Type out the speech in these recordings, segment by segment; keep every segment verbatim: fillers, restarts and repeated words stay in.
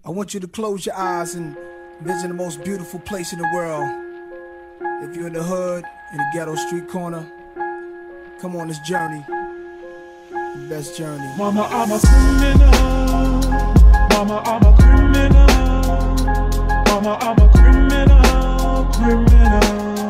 I want you to close your eyes and visit the most beautiful place in the world. If you're in the hood, in the ghetto street corner, come on this journey, the best journey. Mama, I'm a criminal. Mama, I'm a criminal. Mama, I'm a criminal, criminal,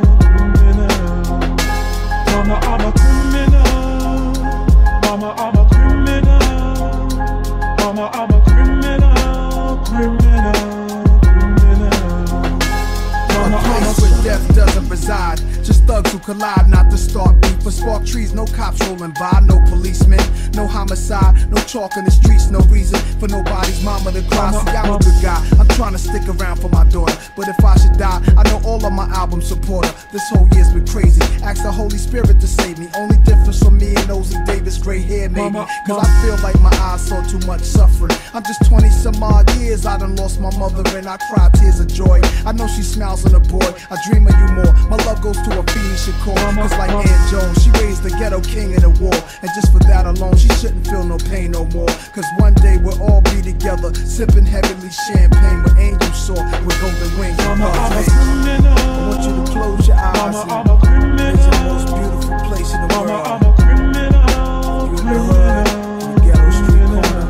criminal. Mama, I'm a criminal. Mama, I'm a criminal. Mama, I'm a criminal, criminal, criminal. Mama, a place where death doesn't reside, just thugs who collide, not to start beef or spark trees. No cops rolling by, no policemen, no homicide, no chalk in the streets, no reason for nobody's mama to cry. See, I'm a good guy, I'm trying to stick around for my daughter, but if I should die, I know all of my album support her. This whole year's been crazy, ask the Holy Spirit to save me. Only difference from me and Ozzy Davis, gray hair maybe, cause I feel like my eyes saw too much suffering. I'm just twenty some odd years, I done lost my mother and I cry tears of joy. I know she smiles on a boy, I dream of you more. My love goes to a Phoenix Shakur, cause like Aunt Jones, she raised the ghetto king in the war. And just for that alone, she shouldn't feel no pain no more. Cause one day we'll all be together, sipping heavenly champagne with angels soar with golden wings. Mama, I'm a criminal. I want you to close your eyes. Mama, I'm a criminal. It's the most beautiful place in the Mama, world. I'm a criminal. You in the hood, in the ghetto street corner.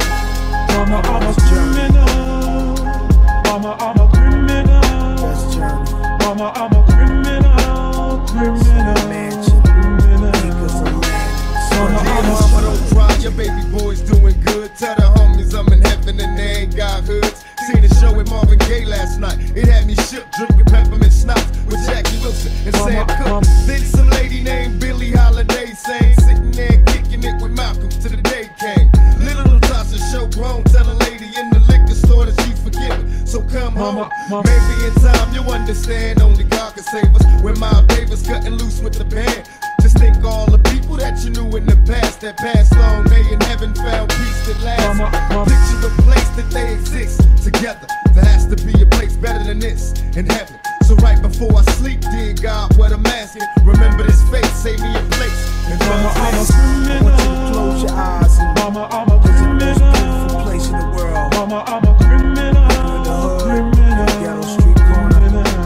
Mama, I'm a criminal. Mama, I'm a criminal. Best journey. Mama, I'm a criminal, criminal, Mansion, acres of land. Mama, I'm a Mama, don't cry, your baby boy's doing good. Tell the homies I'm in heaven and they ain't got hoods. Seen a show with Marvin Gaye last night. It had me shook, drinking peppermint schnapps with Jackie Wilson and Sam Cooke. Then some lady named Billie Holiday sang, sitting there kicking it with Malcolm till the day came. Little Natasha show grown, tell a lady in the liquor store that she's forgiven. So come home, maybe in time you'll understand. Only God can save us. When Miles Davis cutting loose with the band. Just think of all the people that you knew in the past that passed on. They in heaven found peace that lasts. Picture a place that they exist together. There has to be a place better than this in heaven. So right before I sleep, dear God, what I'm asking, remember this face, save me a place. And Mama, I'm a I criminal. want you to close your eyes and Mama, I'm a visit the most criminal. beautiful place in the world. Mama, I'm a criminal. In the hood, in the Criminal. ghetto street corner.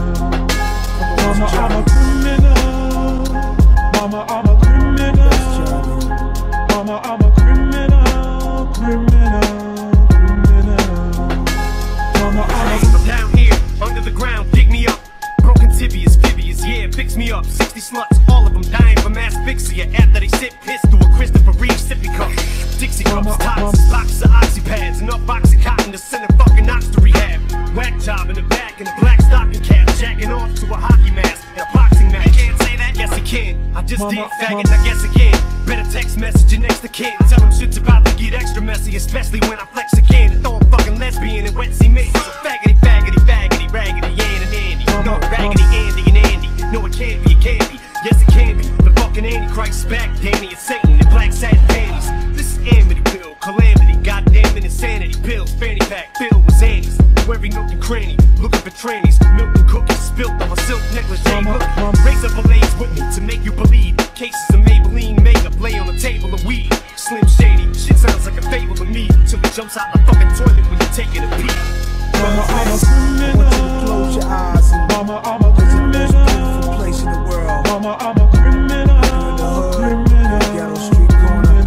Mama, I'm a criminal. Mama, I'm a criminal. Best journey. Mama, I'm a criminal, criminal, criminal. Mama, I'm a I'm down here, under the ground, dig me up. Broken tibias, fibias, yeah, fix me up. Sixty sluts, all of them dying from asphyxia after they sip piss to a Christopher Reeve sippy cup. Dixie cups, tots, boxes of oxypads, enough oxycontin to send a fucking ox to rehab. Whack job in the back and a black stocking cap, jacking off to a hockey mask and a boxing match. You can't say that? Yes, I can. I just did, faggot, I guess again. Better text message your next to kin. Tell them shit's about to get extra messy, especially when I flex again and throw a fucking lesbian and wet cement. So faggoty, faggoty, faggoty, raggedy, Ann and Andy. No, raggedy, Andy and Andy. No, it can't be, it can't be. Yes, it can be. The fucking Antichrist's back, Danny and Satan in black satin panties. This is Amity Pill, calamity, goddamn it, insanity. Pills, fanny pack, filled with Andes. Every nook and cranny, looking for trannies. Milk and cookies, spilt on my silk necklace. Jay, look, raise up a lace with me to make you believe. Cases of Maybelline makeup lay on the table of weed. Slim Shady, shit sounds like a fable to me. Till it jumps out the fucking toilet when you're taking a pee. Mama, I'm a I want you to criminal. close your eyes and Mama, I'm a visit the most criminal. beautiful place in the world. Mama, I'm a criminal. In the hood, in Criminal. the ghetto street corner.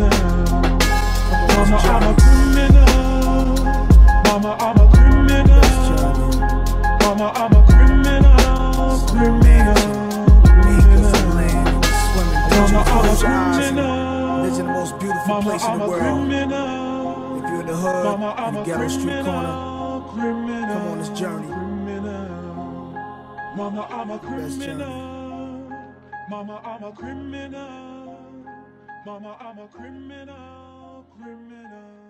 Mama, I'm a criminal. Mama, I'm a criminal. Best journey. Mama, I'm a criminal. Criminal. Acres of land, swimming. I want you Mama, to I'm a close your eyes and criminal. visit the most beautiful Mama, place in I'm the a world. criminal. If you're in the hood, Mama, in I'm the a ghetto street corner, criminal. Criminal. come on this journey. Criminal. Mama, I'm a Best journey. criminal. Mama, I'm a criminal. Mama, I'm a criminal. Criminal.